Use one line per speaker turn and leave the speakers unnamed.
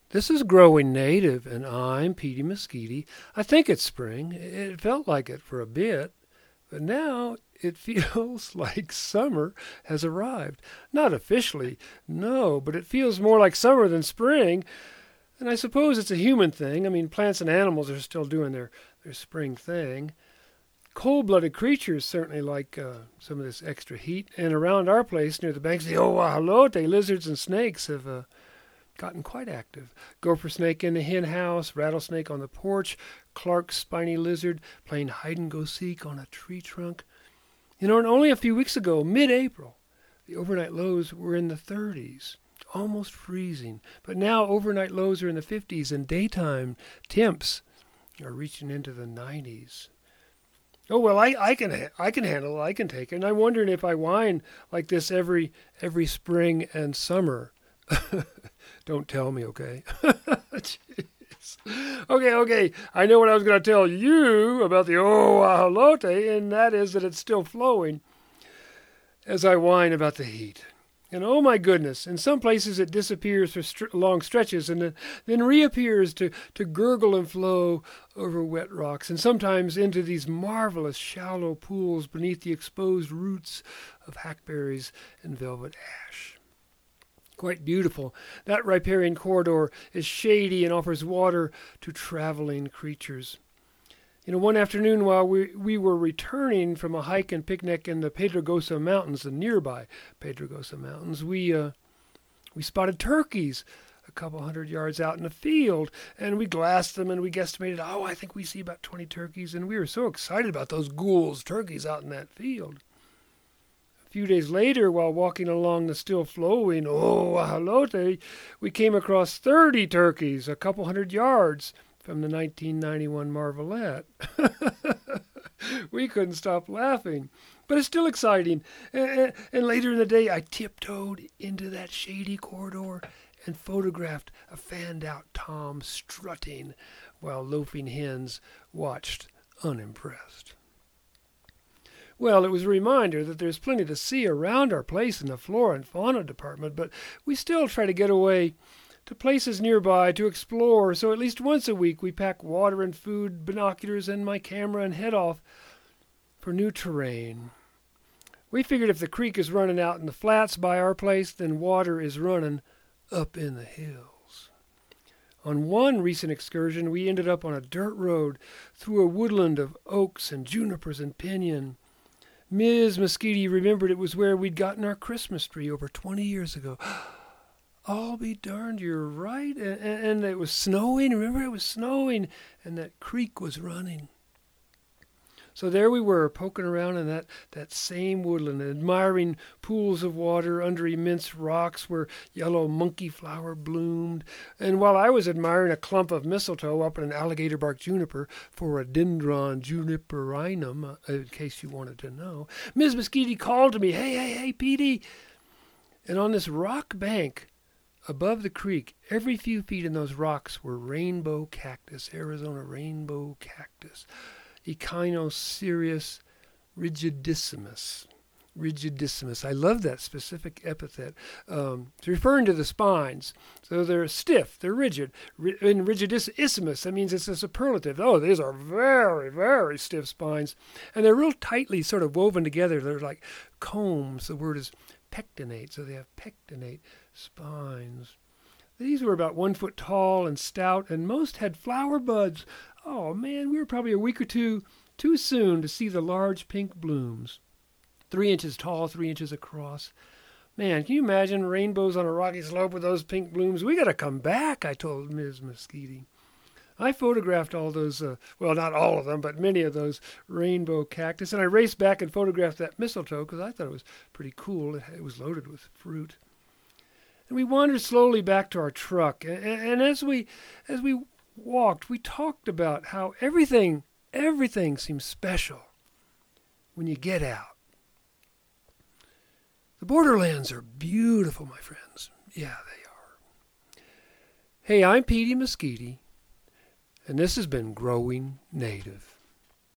This is Growing Native, and I'm Petey Mesquite. I think it's spring. It felt like it for a bit, but now it feels like summer has arrived. Not officially, no, but it feels more like summer than spring. And I suppose it's a human thing. I mean, plants and animals are still doing their spring thing. Cold-blooded creatures certainly like some of this extra heat. And around our place, near the banks of the Owahalote, lizards and snakes have gotten quite active. Gopher snake in the hen house, rattlesnake on the porch, Clark's spiny lizard playing hide-and-go-seek on a tree trunk. And only a few weeks ago, mid-April, the overnight lows were in the 30s, almost freezing. But now overnight lows are in the 50s, and daytime temps are reaching into the 90s. Oh, well, I can handle it. I can take it. And I'm wondering if I whine like this every spring and summer. Don't tell me, okay? Jeez. Okay. I know what I was going to tell you about the Owahalote, and that is that it's still flowing as I whine about the heat. And oh my goodness, in some places it disappears for long stretches and then reappears to gurgle and flow over wet rocks, and sometimes into these marvelous shallow pools beneath the exposed roots of hackberries and velvet ash. Quite beautiful. That riparian corridor is shady and offers water to traveling creatures. One afternoon while we were returning from a hike and picnic in the Pedregosa Mountains, the nearby Pedregosa Mountains, we spotted turkeys a couple hundred yards out in the field, and we glassed them, and we guesstimated, I think we see about 20 turkeys, and we were so excited about those Gould's turkeys out in that field. A few days later, while walking along the still flowing Owahalote, we came across 30 turkeys a couple hundred yards from the 1991 Marvelette. We couldn't stop laughing. But it's still exciting. And later in the day, I tiptoed into that shady corridor and photographed a fanned-out tom strutting while loafing hens watched unimpressed. Well, it was a reminder that there's plenty to see around our place in the flora and fauna department, but we still try to get away to places nearby to explore, so at least once a week we pack water and food, binoculars, and my camera and head off for new terrain. We figured if the creek is running out in the flats by our place, then water is running up in the hills. On one recent excursion, we ended up on a dirt road through a woodland of oaks and junipers and pinyon. Ms. Mesquite remembered it was where we'd gotten our Christmas tree over 20 years ago. I'll be darned, you're right. And it was snowing. Remember, it was snowing, and that creek was running. So there we were, poking around in that same woodland, admiring pools of water under immense rocks where yellow monkey flower bloomed. And while I was admiring a clump of mistletoe up in an alligator bark juniper for a Dendron juniperinum, in case you wanted to know, Ms. Mesquite called to me, hey, Petey. And on this rock bank above the creek, every few feet in those rocks were rainbow cactus, Arizona rainbow cactus, Echinocereus rigidissimus. I love that specific epithet. It's referring to the spines. So they're stiff, they're rigid. In rigidissimus, that means it's a superlative. Oh, these are very, very stiff spines. And they're real tightly sort of woven together. They're like combs. The word is pectinate, so they have pectinate spines. These were about 1 foot tall and stout, and most had flower buds. Oh man, we were probably a week or two too soon to see the large pink blooms. 3 inches tall, 3 inches across. Man, can you imagine rainbows on a rocky slope with those pink blooms? We got to come back, I told Ms. Mesquite. I photographed all those, well, not all of them, but many of those rainbow cactus, and I raced back and photographed that mistletoe because I thought it was pretty cool. It was loaded with fruit. And we wandered slowly back to our truck, and as we walked, we talked about how everything seems special when you get out. The borderlands are beautiful, my friends. Yeah, they are. Hey, I'm Petey Mesquite, and this has been Growing Native.